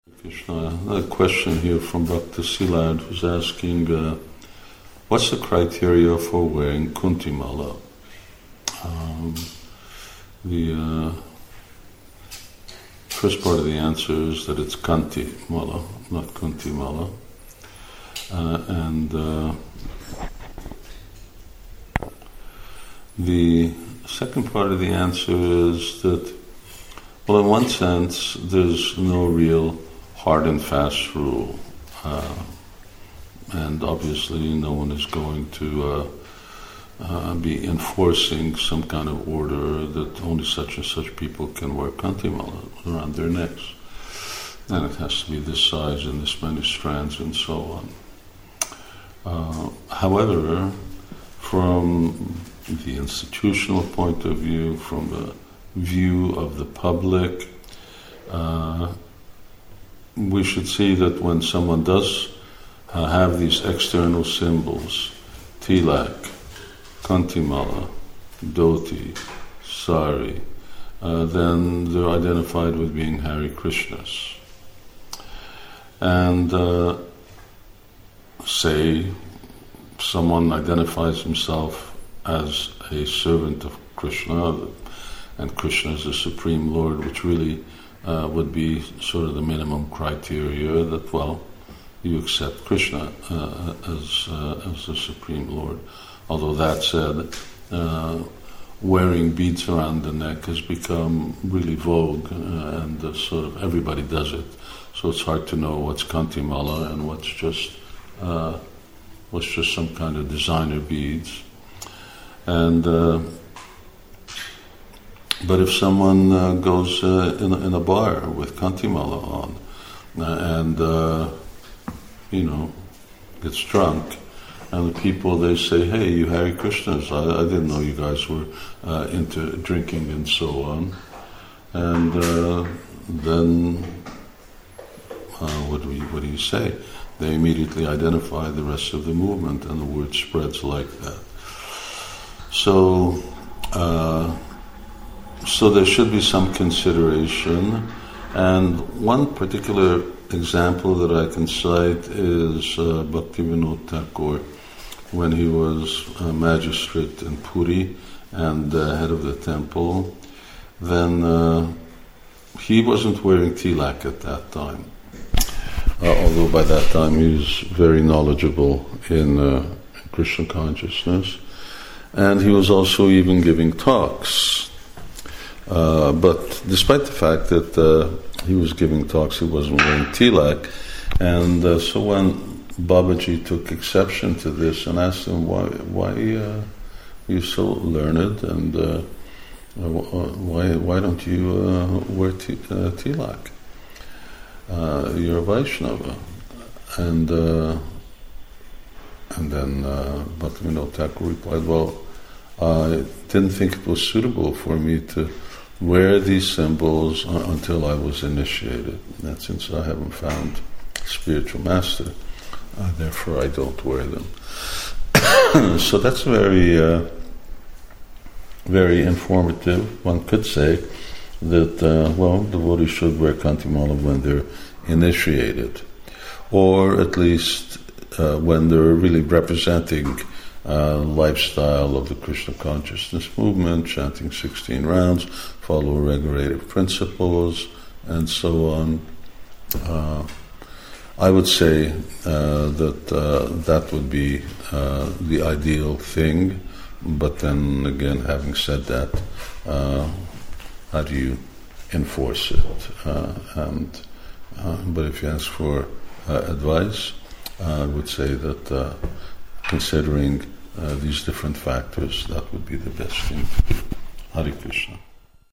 Krishna, a question here from Bhakta Silad who's asking, what's the criteria for wearing kuntimala? The first part of the answer is that it's kanti mala, not kuntimala. And the second part of the answer is that, well, in one sense, there's no real hard and fast rule. And obviously no one is going to be enforcing some kind of order that only such and such people can wear kantimala around their necks. And it has to be this size and this many strands and so on. However, from the institutional point of view, from the view of the public, we should see that when someone does have these external symbols, tilak, kantimala, dhoti, sari, then they're identified with being Hare Krishnas. And say someone identifies himself as a servant of Krishna, and Krishna is the Supreme Lord, which really would be sort of the minimum criteria that, well, you accept Krishna as the Supreme Lord. Although that said, wearing beads around the neck has become really vogue, and sort of everybody does it. So it's hard to know what's kantimala and what's just some kind of designer beads. And but if someone goes in a bar with kantimala on and gets drunk, and the people, they say, "Hey, you Hare Krishnas, I didn't know you guys were into drinking," and so on. And then what do you say? They immediately identify the rest of the movement, and the word spreads like that. So there should be some consideration. And one particular example that I can cite is Bhaktivinoda Thakur, when he was a magistrate in Puri and head of the temple. Then he wasn't wearing tilak at that time, although by that time he was very knowledgeable in Krishna consciousness, and he was also even giving talks. But despite the fact that he was giving talks, he wasn't wearing tilak, and so when Babaji took exception to this and asked him, why are you so learned, and why don't you wear tilak? You're a Vaishnava. And then Bhaktivinoda Thakur replied, well, I didn't think it was suitable for me to wear these symbols until I was initiated. And since I haven't found a spiritual master, therefore I don't wear them. So that's very, very informative. One could say that, devotees should wear kantimala when they're initiated, or at least when they're really representing lifestyle of the Krishna consciousness movement, chanting 16 rounds, follow regulative principles, and so on. I would say that would be the ideal thing, but then again, having said that, how do you enforce it? But if you ask for advice, I would say that considering these different factors, that would be the best thing to do. Hare Krishna.